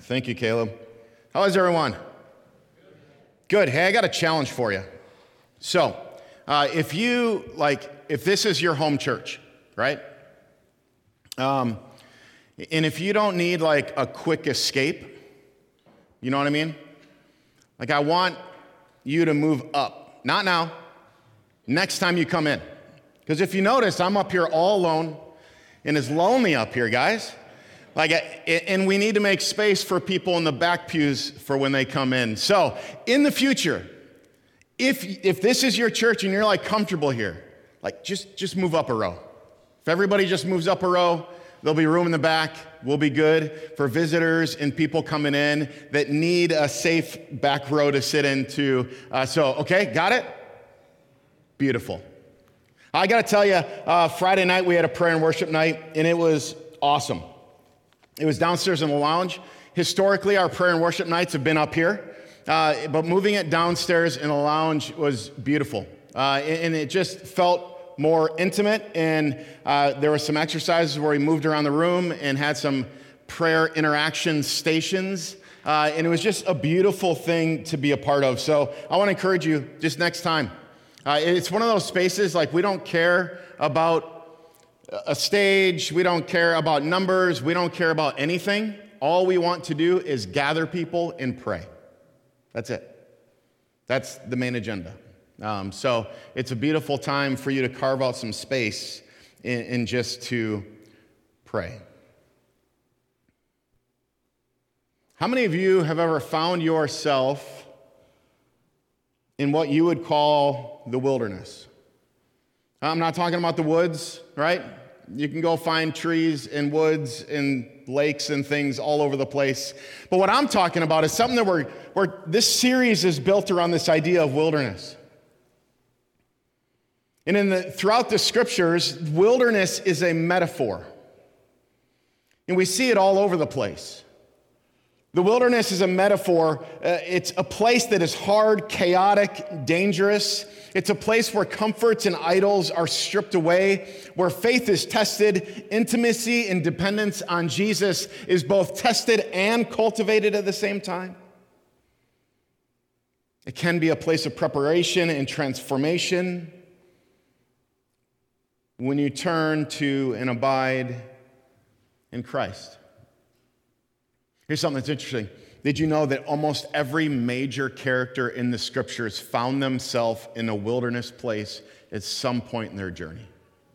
Thank you, Caleb. How is everyone? Good. Hey, I got a challenge for you. So, if this is your home church, right? And if you don't need like a quick escape, you know what I mean? Like I want you to move up. Not now. Next time you come in. Because if you notice, I'm up here all alone, and it's lonely up here, guys. And we need to make space for people in the back pews for when they come in. So, in the future, if this is your church and you're like comfortable here, like just move up a row. If everybody just moves up a row, there'll be room in the back. We'll be good for visitors and people coming in that need a safe back row to sit into. Okay, got it? Beautiful. I got to tell you, Friday night we had a prayer and worship night, and it was awesome. It was downstairs in the lounge. Historically, our prayer and worship nights have been up here, but moving it downstairs in the lounge was beautiful. And it just felt more intimate, and there were some exercises where we moved around the room and had some prayer interaction stations, and it was just a beautiful thing to be a part of. So I want to encourage you, just next time. It's one of those spaces, like we don't care about a stage, we don't care about numbers, we don't care about anything. All we want to do is gather people and pray. That's it. That's the main agenda. So it's a beautiful time for you to carve out some space and just to pray. How many of you have ever found yourself in what you would call the wilderness? I'm not talking about the woods, right? You can go find trees and woods and lakes and things all over the place. But what I'm talking about is something that where this series is built around this idea of wilderness. And throughout the scriptures, wilderness is a metaphor. And we see it all over the place. The wilderness is a metaphor. It's a place that is hard, chaotic, dangerous. It's a place where comforts and idols are stripped away, where faith is tested, intimacy and dependence on Jesus is both tested and cultivated at the same time. It can be a place of preparation and transformation when you turn to and abide in Christ. Here's something that's interesting. Did you know that almost every major character in the scriptures found themselves in a wilderness place at some point in their journey?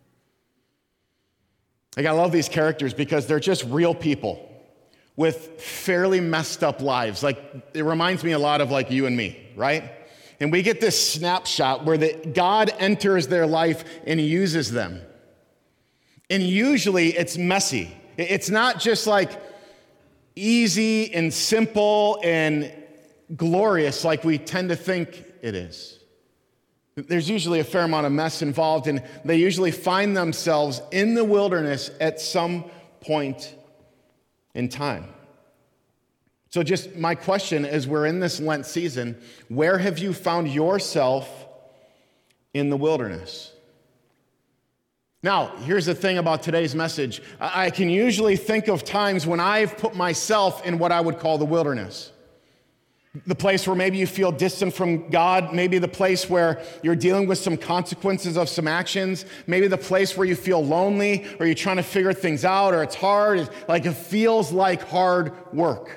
Like, I love these characters because they're just real people with fairly messed up lives. Like, it reminds me a lot of like you and me, right? And we get this snapshot where God enters their life and uses them. And usually it's messy. It's not just like easy and simple and glorious like we tend to think it is. There's usually a fair amount of mess involved, and they usually find themselves in the wilderness at some point in time. So just my question as we're in this Lent season, where have you found yourself in the wilderness? Now, here's the thing about today's message. I can usually think of times when I've put myself in what I would call the wilderness. The place where maybe you feel distant from God, maybe the place where you're dealing with some consequences of some actions, maybe the place where you feel lonely, or you're trying to figure things out, or it's hard, it feels like hard work.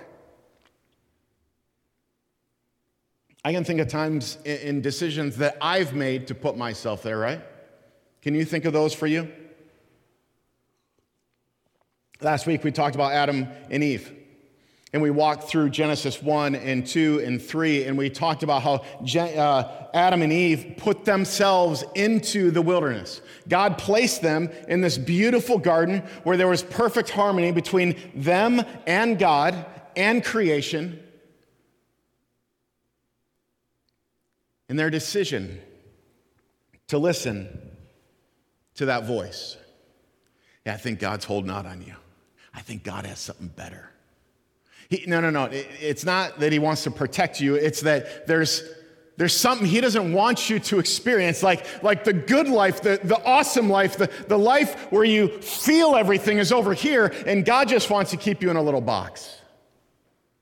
I can think of times in decisions that I've made to put myself there, right? Can you think of those for you? Last week we talked about Adam and Eve. And we walked through Genesis 1 and 2 and 3, and we talked about how Adam and Eve put themselves into the wilderness. God placed them in this beautiful garden where there was perfect harmony between them and God and creation. And their decision to listen to that voice. Yeah, I think God's holding out on you. I think God has something better. No. It's not that he wants to protect you. It's that there's something he doesn't want you to experience, like the good life, the awesome life, the life where you feel everything is over here, and God just wants to keep you in a little box.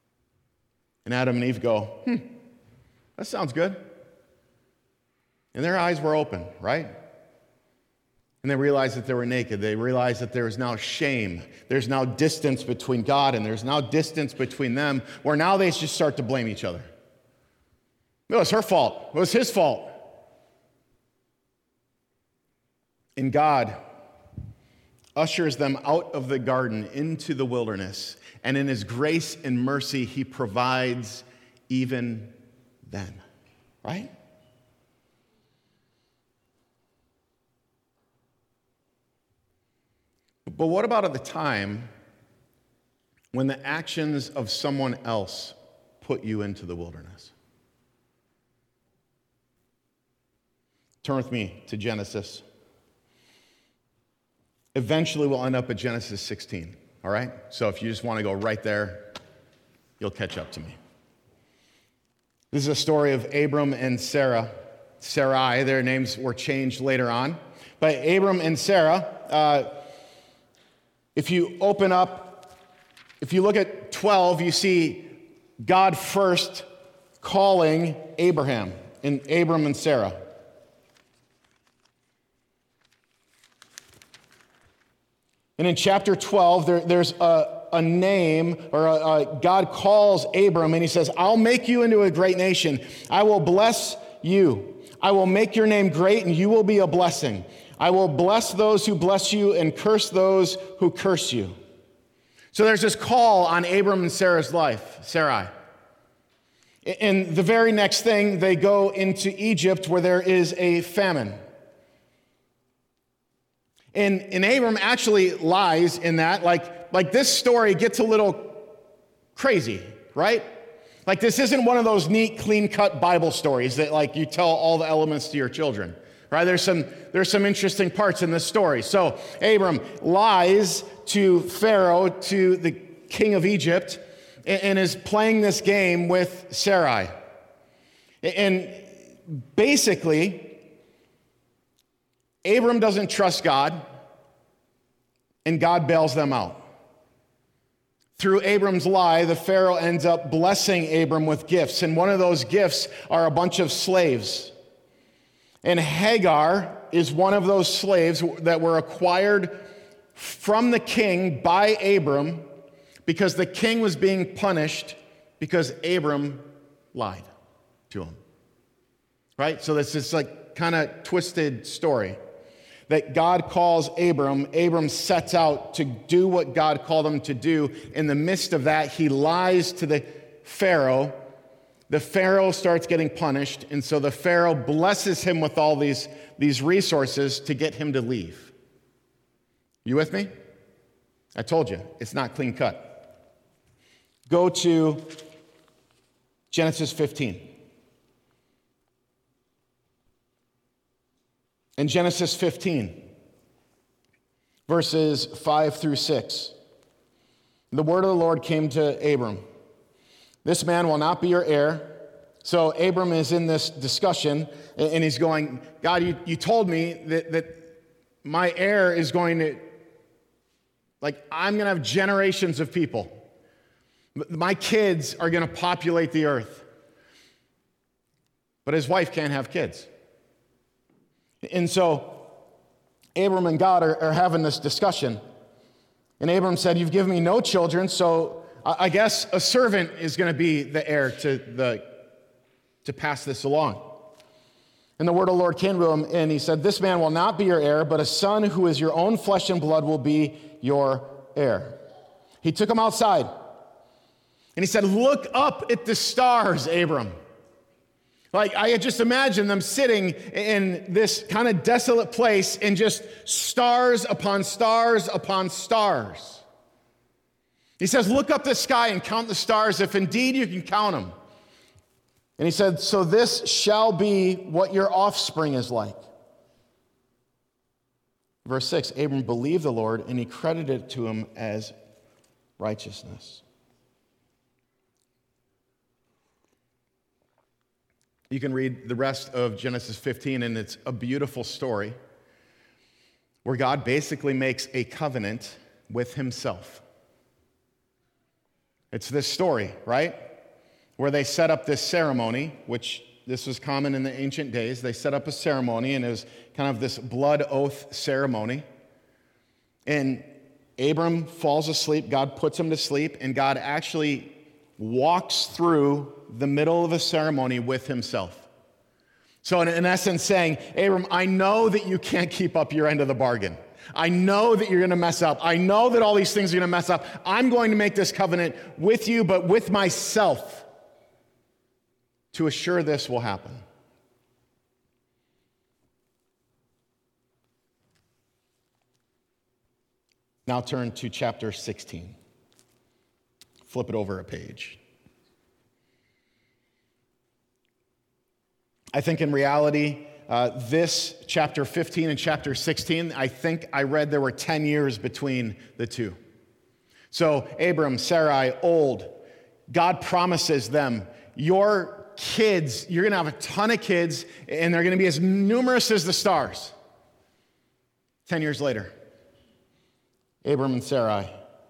And Adam and Eve go, that sounds good. And their eyes were open, right? And they realized that they were naked. They realized that there is now shame. There's now distance between God, and there's now distance between them, where now they just start to blame each other. It was her fault. It was his fault. And God ushers them out of the garden into the wilderness, and in his grace and mercy, he provides even then, right? But what about at the time when the actions of someone else put you into the wilderness? Turn with me to Genesis. Eventually, we'll end up at Genesis 16, all right? So if you just want to go right there, you'll catch up to me. This is a story of Abram and Sarah. Sarai, their names were changed later on. But Abram and Sarah, if you open up, if you look at 12, you see God first calling Abraham and Abram and Sarah. And in chapter 12, there's a name, or God calls Abram, and he says, I'll make you into a great nation. I will bless you. I will make your name great, and you will be a blessing. I will bless those who bless you and curse those who curse you. So there's this call on Abram and Sarah's life, Sarai. And the very next thing, they go into Egypt where there is a famine. And Abram actually lies in that, like this story gets a little crazy, right? Like this isn't one of those neat, clean-cut Bible stories that like you tell all the elements to your children, right? There's some interesting parts in this story. So Abram lies to Pharaoh, to the king of Egypt, and is playing this game with Sarai. And basically, Abram doesn't trust God, and God bails them out. Through Abram's lie, the Pharaoh ends up blessing Abram with gifts, and one of those gifts are a bunch of slaves. And Hagar is one of those slaves that were acquired from the king by Abram because the king was being punished because Abram lied to him. Right? So this is like kind of twisted story that God calls Abram. Abram sets out to do what God called him to do. In the midst of that, he lies to the Pharaoh. The Pharaoh starts getting punished, and so the Pharaoh blesses him with all these resources to get him to leave. You with me? I told you, it's not clean cut. Go to Genesis 15. In Genesis 15, verses 5 through 6, the word of the Lord came to Abram. This man will not be your heir. So Abram is in this discussion, and he's going, God, you told me that my heir is going to, like, I'm going to have generations of people. My kids are going to populate the earth. But his wife can't have kids. And so Abram and God are having this discussion. And Abram said, you've given me no children, so I guess a servant is going to be the heir to pass this along. And the word of the Lord came to him, and he said, this man will not be your heir, but a son who is your own flesh and blood will be your heir. He took him outside, and he said, look up at the stars, Abram. Like, I just imagine them sitting in this kind of desolate place and just stars upon stars upon stars. He says, look up the sky and count the stars, if indeed you can count them. And he said, so this shall be what your offspring is like. Verse 6, Abram believed the Lord, and he credited it to him as righteousness. You can read the rest of Genesis 15, and it's a beautiful story where God basically makes a covenant with himself. It's this story, right? where they set up this ceremony, which this was common in the ancient days. They set up a ceremony, and it was kind of this blood oath ceremony. And Abram falls asleep. God puts him to sleep, and God actually walks through the middle of a ceremony with himself. So in essence saying, Abram, I know that you can't keep up your end of the bargain. I know that you're going to mess up. I know that all these things are going to mess up. I'm going to make this covenant with you, but with myself, to assure this will happen. Now turn to chapter 16. Flip it over a page. I think in reality, this chapter 15 and chapter 16, I think I read there were 10 years between the two. So Abram, Sarai, old. God promises them, your kids, you're going to have a ton of kids, and they're going to be as numerous as the stars. 10 years later, Abram and Sarai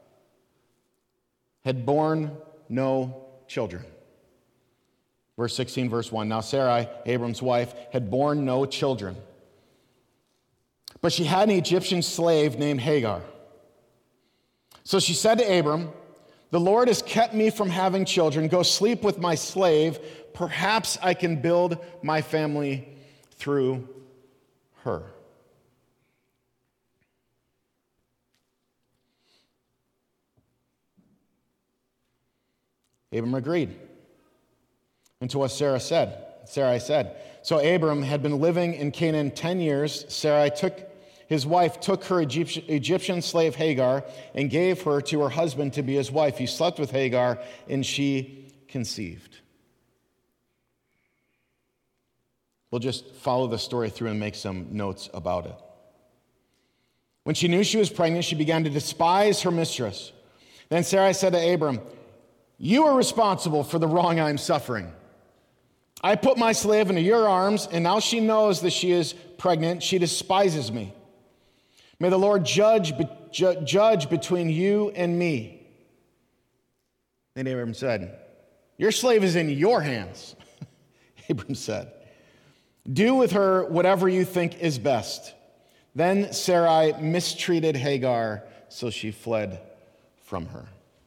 had borne no children. Verse 16, verse 1. Now Sarai, Abram's wife, had borne no children. But she had an Egyptian slave named Hagar. So she said to Abram, the Lord has kept me from having children. Go sleep with my slave. Perhaps I can build my family through her. Abram agreed. And to what Sarai said. So Abram had been living in Canaan 10 years. His wife took her Egyptian slave Hagar and gave her to her husband to be his wife. He slept with Hagar, and she conceived. We'll just follow the story through and make some notes about it. When she knew she was pregnant, she began to despise her mistress. Then Sarai said to Abram, you are responsible for the wrong I'm suffering. I put my slave into your arms, and now she knows that she is pregnant. She despises me. May the Lord judge between you and me. Then Abram said, your slave is in your hands. Abram said, do with her whatever you think is best. Then Sarai mistreated Hagar, so she fled from her.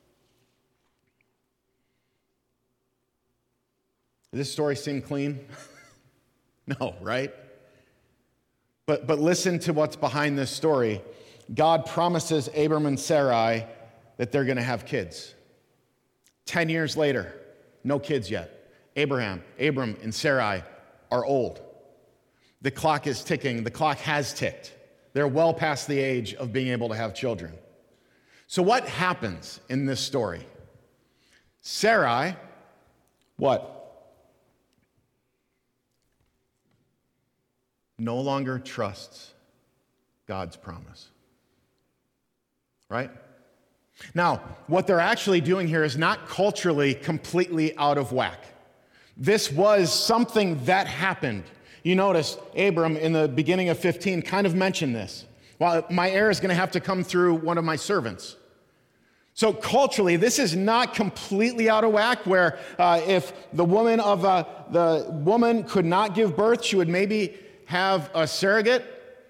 Does this story seem clean? No, right? But listen to what's behind this story. God promises Abram and Sarai that they're going to have kids. 10 years later, no kids yet. Abram, and Sarai are old. The clock is ticking. The clock has ticked. They're well past the age of being able to have children. So what happens in this story? Sarai, what? No longer trusts God's promise. Right? Now, what they're actually doing here is not culturally completely out of whack. This was something that happened. You notice Abram in the beginning of 15 kind of mentioned this. Well, my heir is going to have to come through one of my servants. So culturally, this is not completely out of whack, where if the woman could not give birth, she would maybe have a surrogate.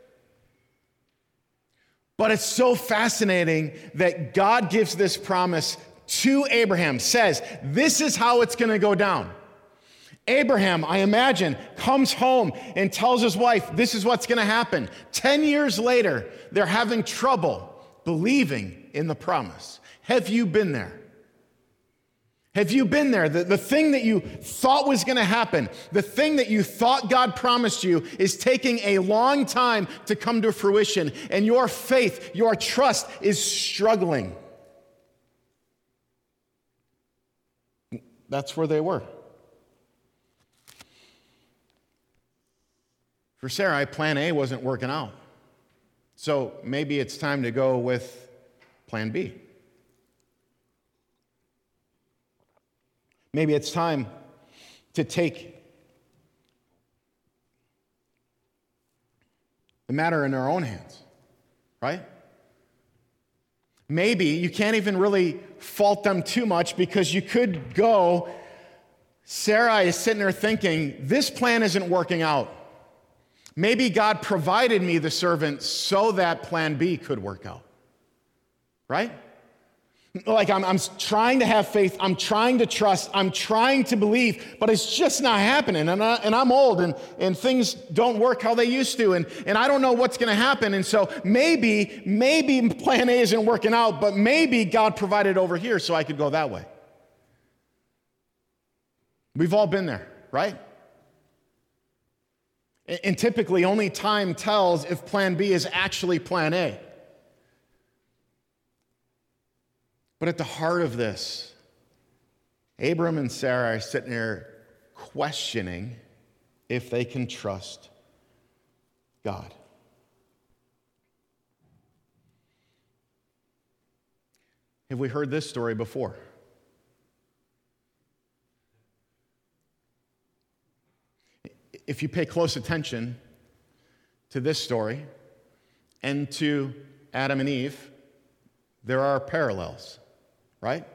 But it's so fascinating that God gives this promise to Abraham, says, this is how it's going to go down. Abraham, I imagine, comes home and tells his wife, this is what's going to happen. 10 years later, they're having trouble believing in the promise. Have you been there? Have you been there? The thing that you thought was going to happen, the thing that you thought God promised you is taking a long time to come to fruition, and your faith, your trust is struggling. That's where they were. For Sarai, plan A wasn't working out. So maybe it's time to go with plan B. Maybe it's time to take the matter in our own hands, right? Maybe you can't even really fault them too much, because you could go Sarai is sitting there thinking, this plan isn't working out. Maybe God provided me the servant so that plan B could work out. Right? Like I'm trying to have faith, I'm trying to trust, I'm trying to believe, but it's just not happening. And I'm old and things don't work how they used to, and I don't know what's going to happen. And so maybe plan A isn't working out, but maybe God provided over here so I could go that way. We've all been there, right? And typically only time tells if plan B is actually plan A. But at the heart of this, Abram and Sarah are sitting there questioning if they can trust God. Have we heard this story before? If you pay close attention to this story and to Adam and Eve, there are parallels. Right?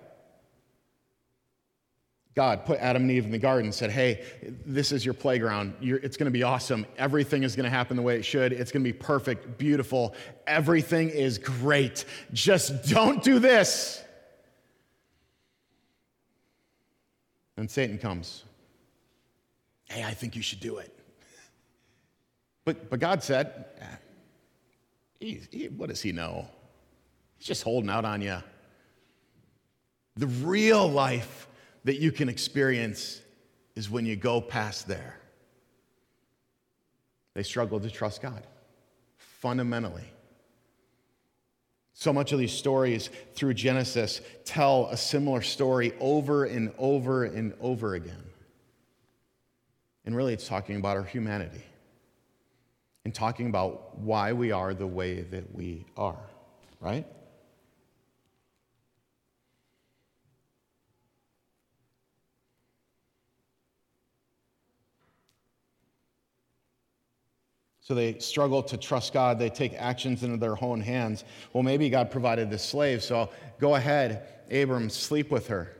God put Adam and Eve in the garden and said, hey, this is your playground. It's going to be awesome. Everything is going to happen the way it should. It's going to be perfect, beautiful. Everything is great. Just don't do this. And Satan comes. Hey, I think you should do it. But God said, what does he know? He's just holding out on you. The real life that you can experience is when you go past there. They struggle to trust God, fundamentally. So much of these stories through Genesis tell a similar story over and over and over again. And really, it's talking about our humanity and talking about why we are the way that we are, right? So they struggle to trust God. They take actions into their own hands. Well, maybe God provided this slave, so go ahead, Abram, sleep with her.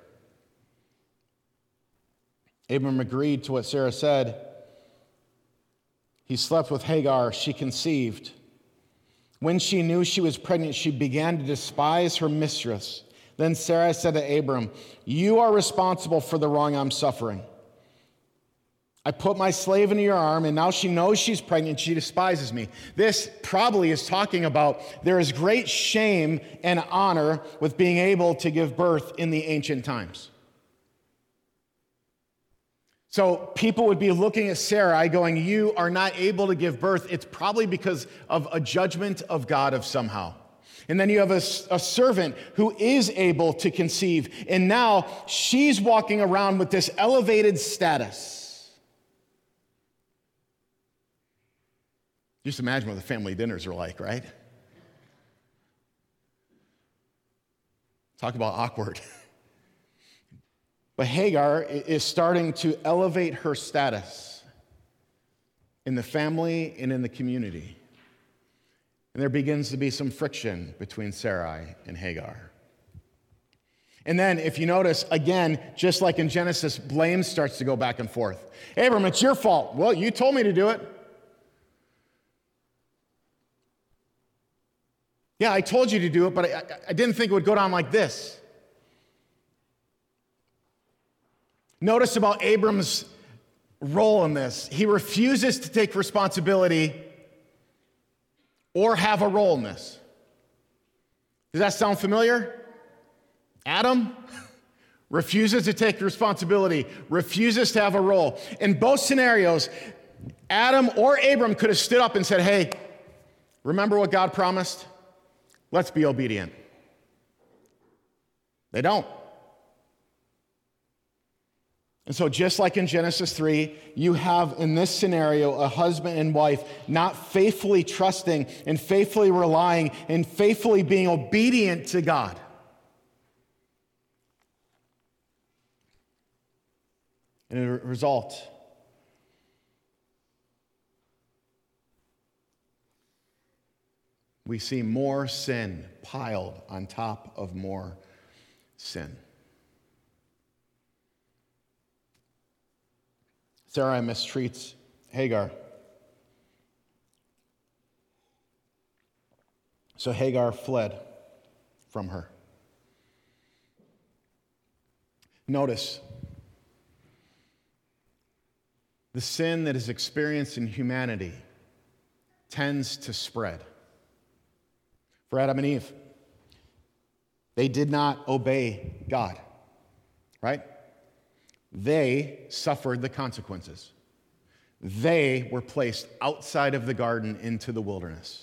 Abram agreed to what Sarah said. He slept with Hagar. She conceived. When she knew she was pregnant, she began to despise her mistress. Then Sarah said to Abram, you are responsible for the wrong I'm suffering. I put my slave into your arm, and now she knows she's pregnant. She despises me. This probably is talking about there is great shame and honor with being able to give birth in the ancient times. So people would be looking at Sarai going, you are not able to give birth. It's probably because of a judgment of God of somehow. And then you have a servant who is able to conceive, and now she's walking around with this elevated status. Just imagine what the family dinners are like, right? Talk about awkward. But Hagar is starting to elevate her status in the family and in the community. And there begins to be some friction between Sarai and Hagar. And then, if you notice, again, just like in Genesis, blame starts to go back and forth. Abram, it's your fault. Well, you told me to do it. Yeah, I told you to do it, but I didn't think it would go down like this. Notice about Abram's role in this. He refuses to take responsibility or have a role in this. Does that sound familiar? Adam refuses to take responsibility, refuses to have a role. In both scenarios, Adam or Abram could have stood up and said, hey, remember what God promised? Let's be obedient. They don't. And so just like in Genesis 3, you have in this scenario a husband and wife not faithfully trusting and faithfully relying and faithfully being obedient to God. And as a result, we see more sin piled on top of more sin. Sarai mistreats Hagar. So Hagar fled from her. Notice, the sin that is experienced in humanity tends to spread. For Adam and Eve, they did not obey God, right? They suffered the consequences. They were placed outside of the garden into the wilderness.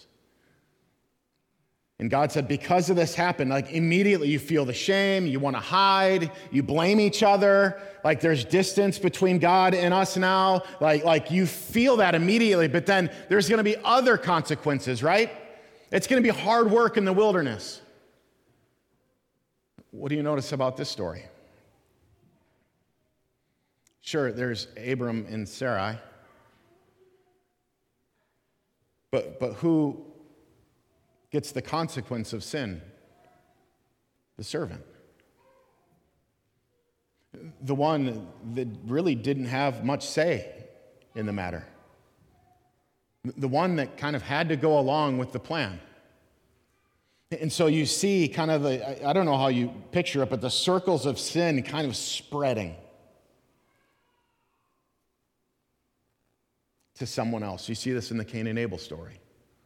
And God said, because of this happened, like immediately you feel the shame, you want to hide, you blame each other, like there's distance between God and us now, like you feel that immediately, but then there's going to be other consequences, right? It's going to be hard work in the wilderness. What do you notice about this story? Sure, there's Abram and Sarai, but who gets the consequence of sin? The servant. The one that really didn't have much say in the matter. The one that kind of had to go along with the plan. And so you see kind of I don't know how you picture it, but the circles of sin kind of spreading to someone else. You see this in the Cain and Abel story.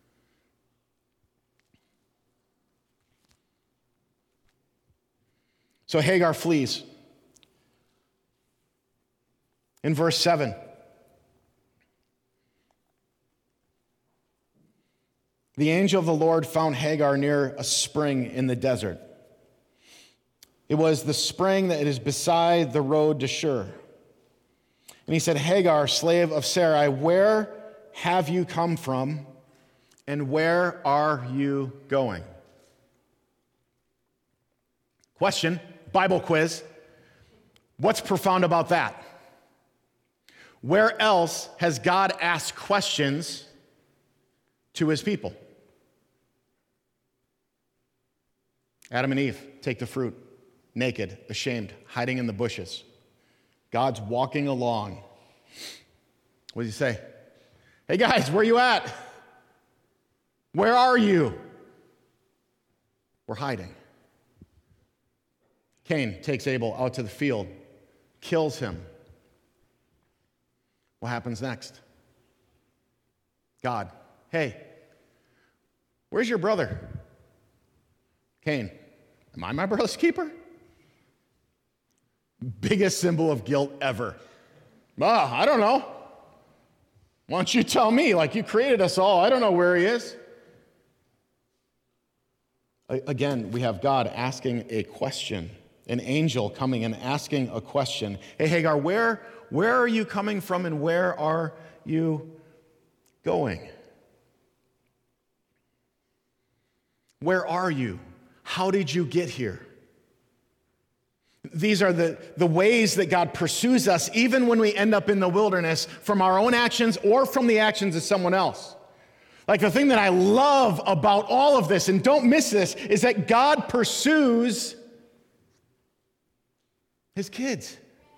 So Hagar flees. In verse 7, the angel of the Lord found Hagar near a spring in the desert. It was the spring that is beside the road to Shur. And he said, Hagar, slave of Sarai, where have you come from, and where are you going? Question, Bible quiz. What's profound about that? Where else has God asked questions to his people? Adam and Eve take the fruit, naked, ashamed, hiding in the bushes. God's walking along. What does he say? Hey guys, where you at? Where are you? We're hiding. Cain takes Abel out to the field, kills him. What happens next? God, hey, where's your brother? Cain, am I my brother's keeper? Biggest symbol of guilt ever. I don't know. Why don't you tell me? Like, you created us all. I don't know where he is. Again, we have God asking a question. An angel coming and asking a question. Hey, Hagar, where are you coming from and where are you going? Where are you? How did you get here? These are the ways that God pursues us even when we end up in the wilderness from our own actions or from the actions of someone else. Like, the thing that I love about all of this, and don't miss this, is that God pursues his kids.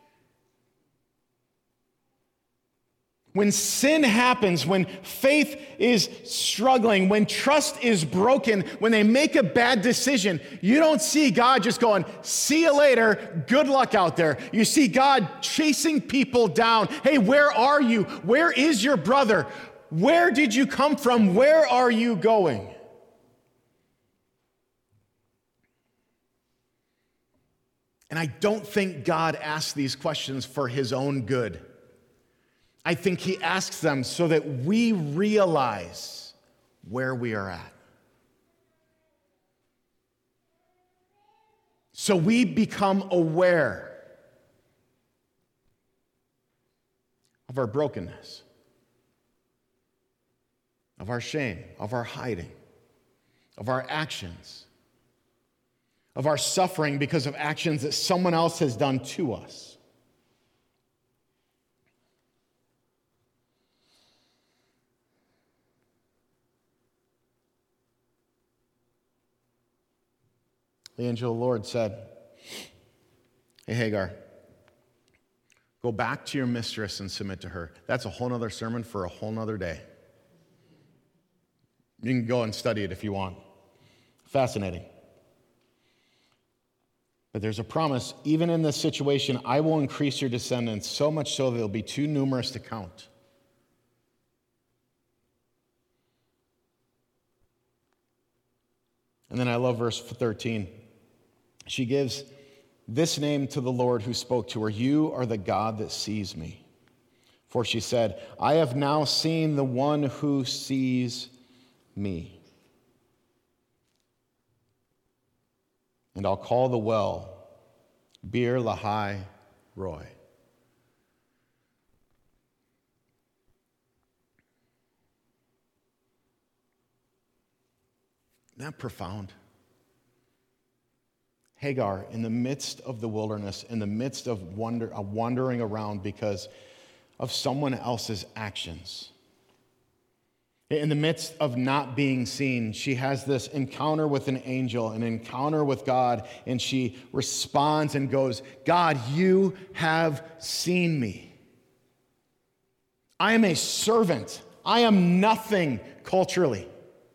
When sin happens, when faith is struggling, when trust is broken, when they make a bad decision, you don't see God just going, see you later, good luck out there. You see God chasing people down. Hey, where are you? Where is your brother? Where did you come from? Where are you going? And I don't think God asks these questions for his own good. I think he asks them so that we realize where we are at. So we become aware of our brokenness, of our shame, of our hiding, of our actions, of our suffering because of actions that someone else has done to us. The angel of the Lord said, hey, Hagar, Go back to your mistress and submit to her. That's a whole nother sermon for a whole nother day. You can go and study it if you want. Fascinating. But there's a promise, even in this situation, I will increase your descendants so much so that they'll be too numerous to count. And then I love verse 13. She gives this name to the Lord who spoke to her, "You are the God that sees me." For she said, "I have now seen the one who sees me. And I'll call the well Beer Lahai Roy." Isn't that profound? Hagar, in the midst of the wilderness, in the midst of wandering around because of someone else's actions, in the midst of not being seen, she has this encounter with an angel, an encounter with God, and she responds and goes, "God, you have seen me. I am a servant. I am nothing culturally.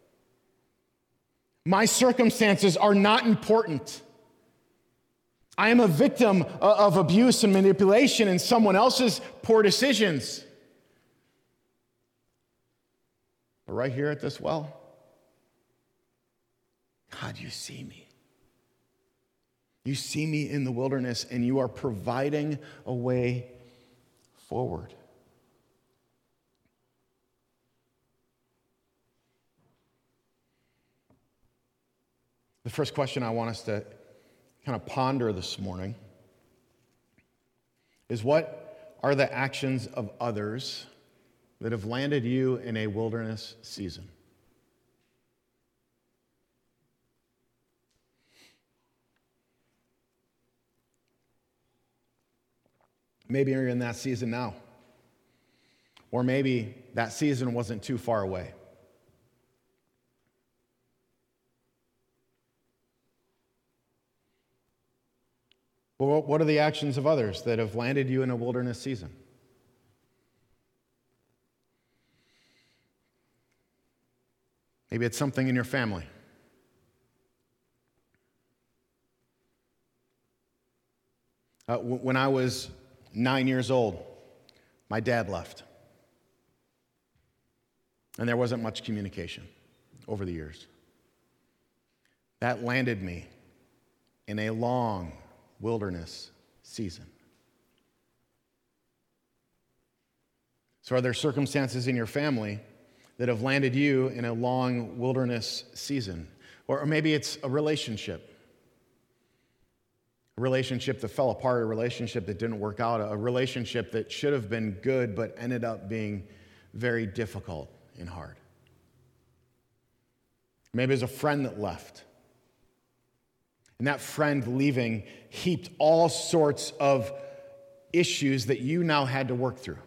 My circumstances are not important. I am a victim of abuse and manipulation and someone else's poor decisions. But right here at this well, God, you see me. You see me in the wilderness, and you are providing a way forward." The first question I want us to kind of ponder this morning is, what are the actions of others that have landed you in a wilderness season? Maybe you're in that season now. Or maybe that season wasn't too far away. Well, what are the actions of others that have landed you in a wilderness season? Maybe it's something in your family. When I was 9 years old, my dad left. And there wasn't much communication over the years. That landed me in a long wilderness season. So are there circumstances in your family that have landed you in a long wilderness season? Or maybe it's a relationship that fell apart, a relationship that didn't work out, a relationship that should have been good but ended up being very difficult and hard. Maybe it's a friend that left. And that friend leaving heaped all sorts of issues that you now had to work through.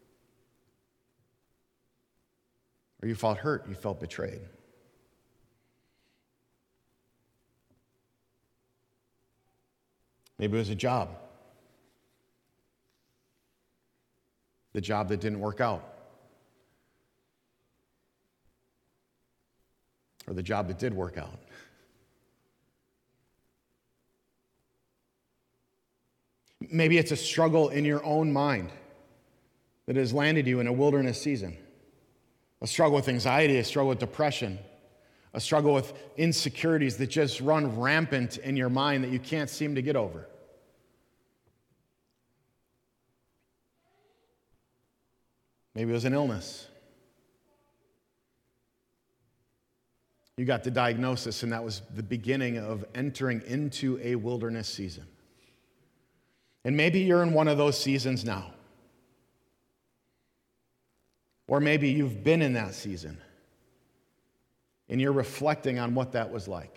Or you felt hurt, you felt betrayed. Maybe it was a job. The job that didn't work out. Or the job that did work out. Maybe it's a struggle in your own mind that has landed you in a wilderness season. A struggle with anxiety, a struggle with depression, a struggle with insecurities that just run rampant in your mind that you can't seem to get over. Maybe it was an illness. You got the diagnosis, and that was the beginning of entering into a wilderness season. And maybe you're in one of those seasons now. Or maybe you've been in that season, and you're reflecting on what that was like.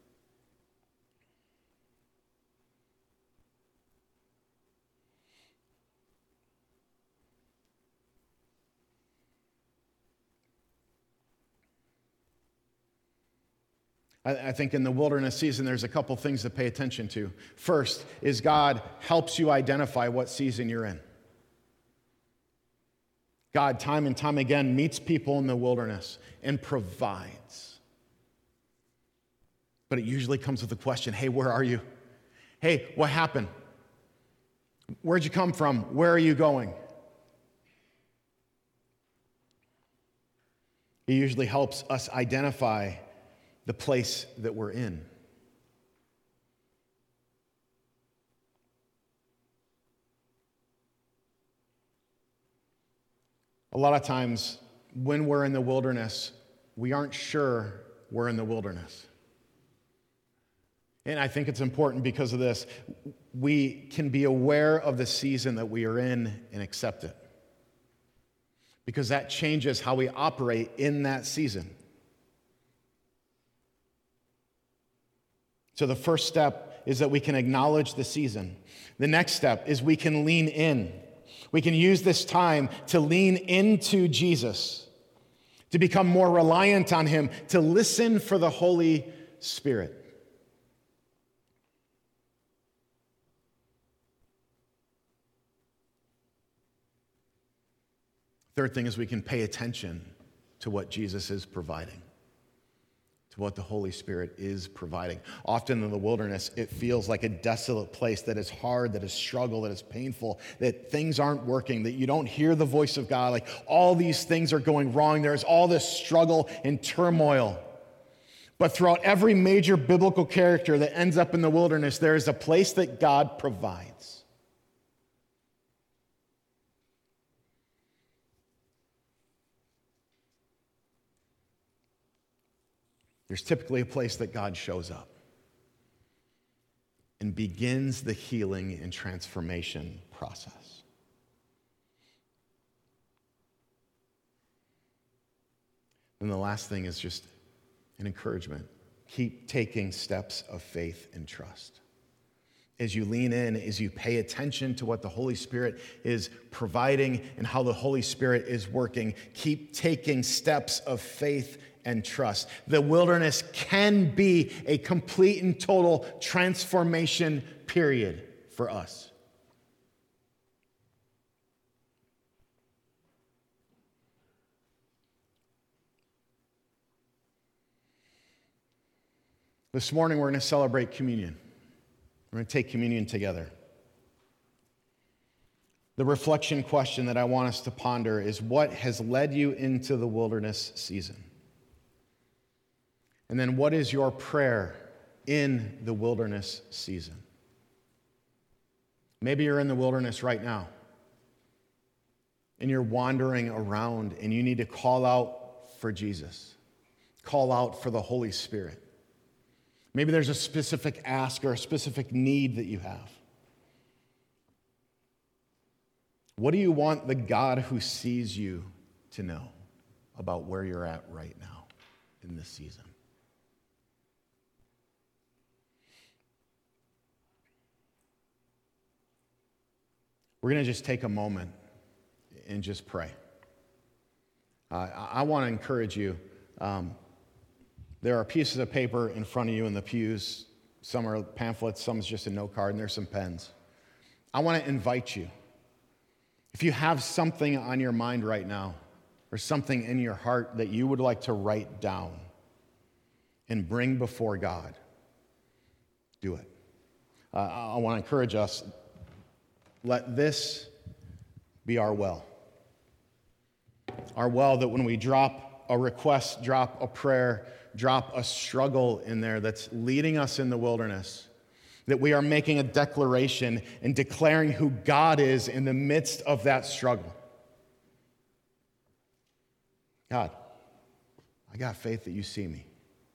I think in the wilderness season, there's a couple things to pay attention to. First is God helps you identify what season you're in. God, time and time again, meets people in the wilderness and provides. But it usually comes with the question, hey, where are you? Hey, what happened? Where'd you come from? Where are you going? He usually helps us identify the place that we're in. A lot of times when we're in the wilderness, we aren't sure we're in the wilderness. And I think it's important because of this. We can be aware of the season that we are in and accept it, because that changes how we operate in that season. So the first step is that we can acknowledge the season. The next step is we can lean in. We can use this time to lean into Jesus, to become more reliant on him, to listen for the Holy Spirit. Third thing is we can pay attention to what Jesus is providing, to what the Holy Spirit is providing. Often in the wilderness, it feels like a desolate place that is hard, that is struggle, that is painful, that things aren't working, that you don't hear the voice of God, like all these things are going wrong. There's all this struggle and turmoil. But throughout every major biblical character that ends up in the wilderness, there is a place that God provides. There's typically a place that God shows up and begins the healing and transformation process. And the last thing is just an encouragement. Keep taking steps of faith and trust. As you lean in, as you pay attention to what the Holy Spirit is providing and how the Holy Spirit is working, keep taking steps of faith and trust. The wilderness can be a complete and total transformation period for us. This morning we're going to celebrate communion. We're going to take communion together. The reflection question that I want us to ponder is, what has led you into the wilderness season? And then what is your prayer in the wilderness season? Maybe you're in the wilderness right now and you're wandering around and you need to call out for Jesus. Call out for the Holy Spirit. Maybe there's a specific ask or a specific need that you have. What do you want the God who sees you to know about where you're at right now in this season? We're going to just take a moment and just pray. I want to encourage you. There are pieces of paper in front of you in the pews. Some are pamphlets, some is just a note card, and there's some pens. I want to invite you. If you have something on your mind right now, or something in your heart that you would like to write down and bring before God, do it. I want to encourage us. Let this be our well. Our well that when we drop a request, drop a prayer, drop a struggle in there that's leading us in the wilderness, that we are making a declaration and declaring who God is in the midst of that struggle. God, I got faith that you see me.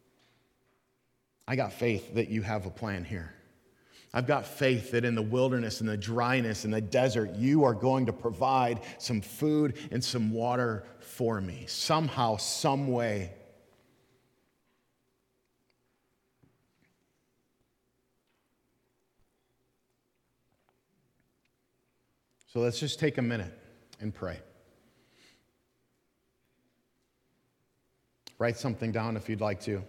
I got faith that you have a plan here. I've got faith that in the wilderness, in the dryness, in the desert, you are going to provide some food and some water for me, somehow, some way. So let's just take a minute and pray. Write something down if you'd like to.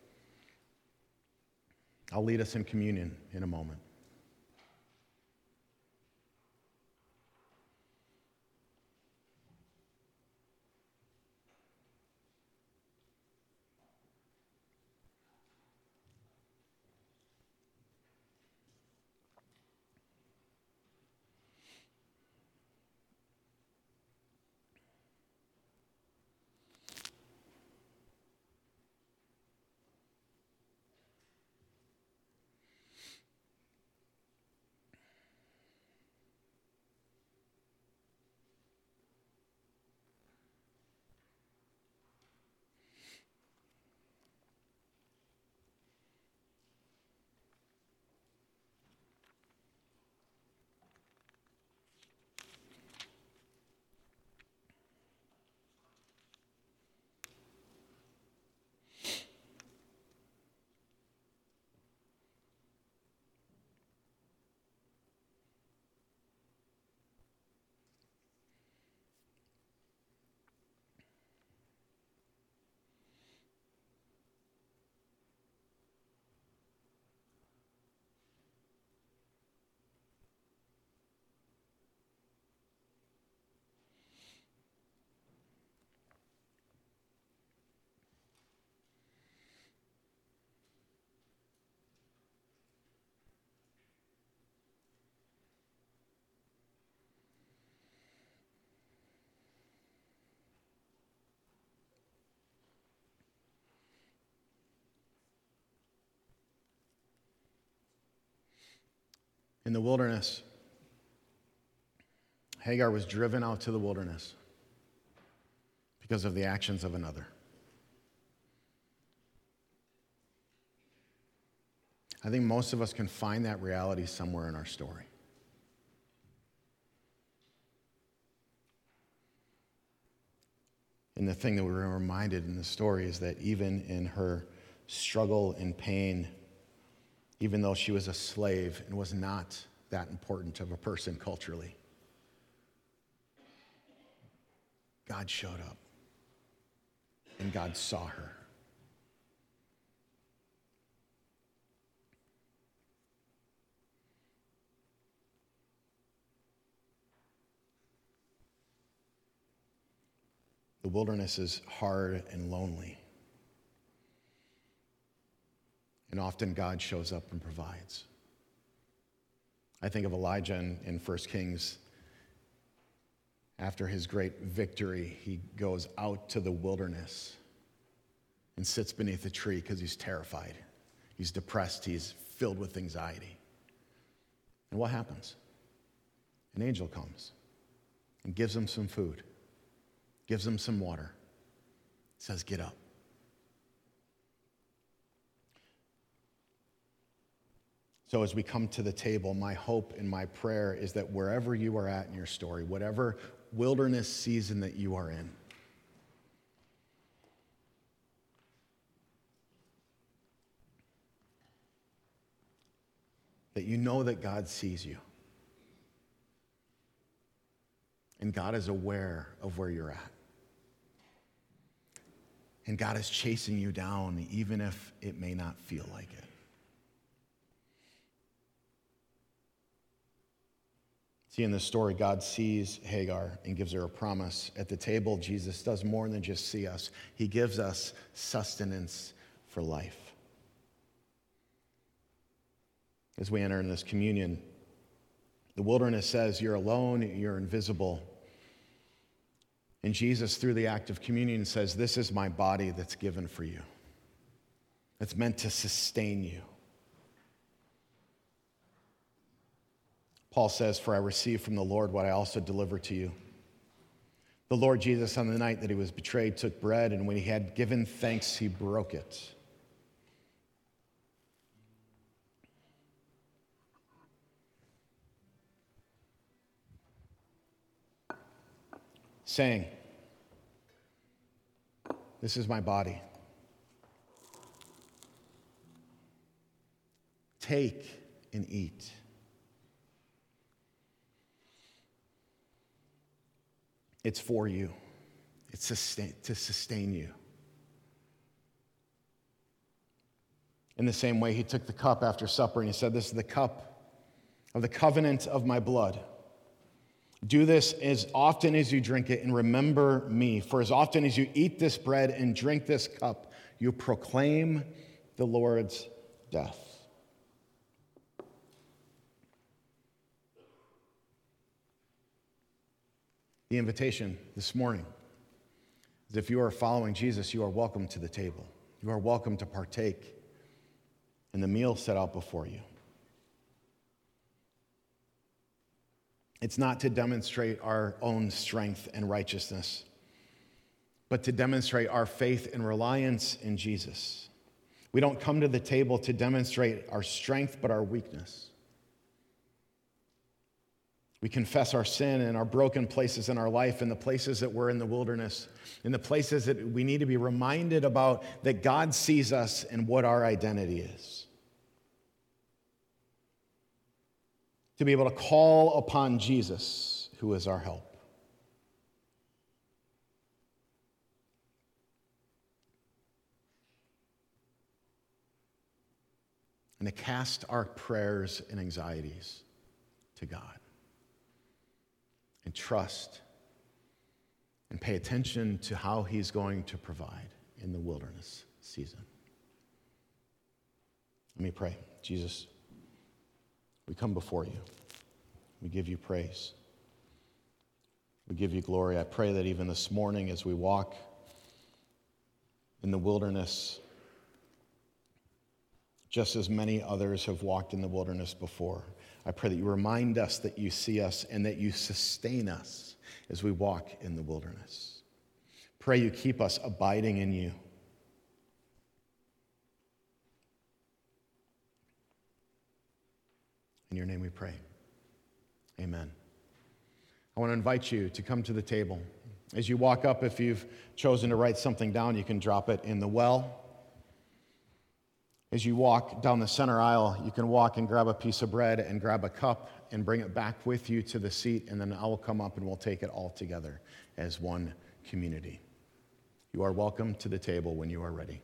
I'll lead us in communion in a moment. In the wilderness, Hagar was driven out to the wilderness because of the actions of another. I think most of us can find that reality somewhere in our story. And the thing that we were reminded in the story is that even in her struggle and pain, even though she was a slave and was not that important of a person culturally, God showed up and God saw her. The wilderness is hard and lonely. And often God shows up and provides. I think of Elijah in 1 Kings. After his great victory, he goes out to the wilderness and sits beneath a tree because he's terrified. He's depressed. He's filled with anxiety. And what happens? An angel comes and gives him some food, gives him some water, says, "Get up." So as we come to the table, my hope and my prayer is that wherever you are at in your story, whatever wilderness season that you are in, that you know that God sees you. And God is aware of where you're at. And God is chasing you down, even if it may not feel like it. See, in this story, God sees Hagar and gives her a promise. At the table, Jesus does more than just see us. He gives us sustenance for life. As we enter in this communion, the wilderness says you're alone, you're invisible. And Jesus, through the act of communion, says, "This is my body that's given for you. It's meant to sustain you." Paul says, "For I received from the Lord what I also delivered to you. The Lord Jesus, on the night that he was betrayed, took bread, and when he had given thanks, he broke it. Saying, 'This is my body. Take and eat. It's for you. It's to sustain you.' In the same way, he took the cup after supper and he said, 'This is the cup of the covenant of my blood. Do this as often as you drink it and remember me. For as often as you eat this bread and drink this cup, you proclaim the Lord's death.'" The invitation this morning is, if you are following Jesus, you are welcome to the table. You are welcome to partake in the meal set out before you. It's not to demonstrate our own strength and righteousness, but to demonstrate our faith and reliance in Jesus. We don't come to the table to demonstrate our strength, but our weakness. We confess our sin and our broken places in our life, and the places that we're in the wilderness, and the places that we need to be reminded about that God sees us and what our identity is. To be able to call upon Jesus, who is our help. And to cast our prayers and anxieties to God. And trust and pay attention to how he's going to provide in the wilderness season. Let me pray. Jesus, we come before you. We give you praise. We give you glory. I pray that even this morning as we walk in the wilderness, just as many others have walked in the wilderness before, I pray that you remind us that you see us and that you sustain us as we walk in the wilderness. Pray you keep us abiding in you. In your name we pray. Amen. I want to invite you to come to the table. As you walk up, if you've chosen to write something down, you can drop it in the well. As you walk down the center aisle, you can walk and grab a piece of bread and grab a cup and bring it back with you to the seat, and then I will come up and we'll take it all together as one community. You are welcome to the table when you are ready.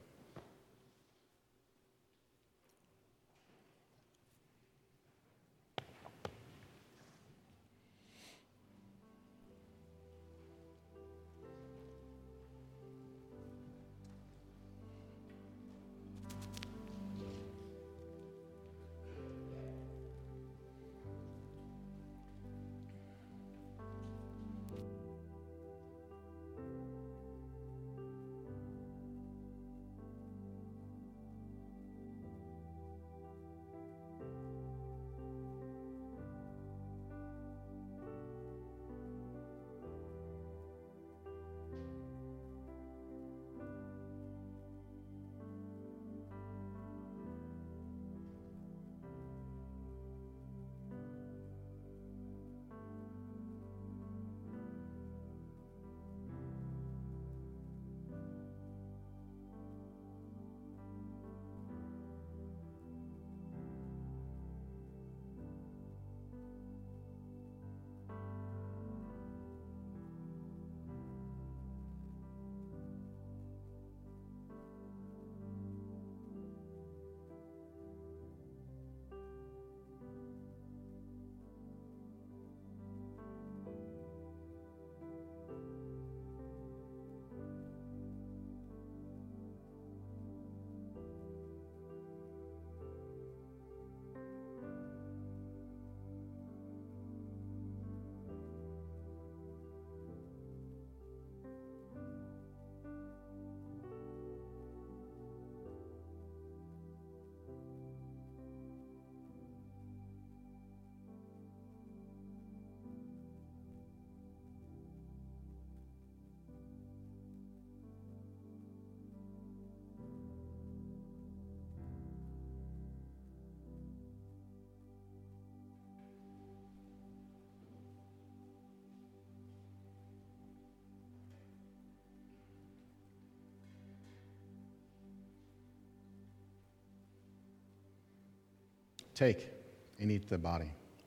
Take and eat the body.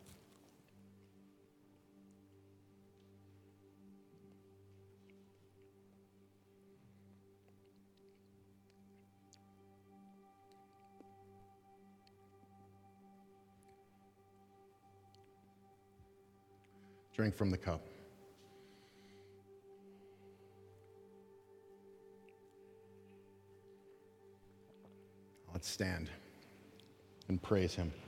Drink from the cup. Let's stand and praise him.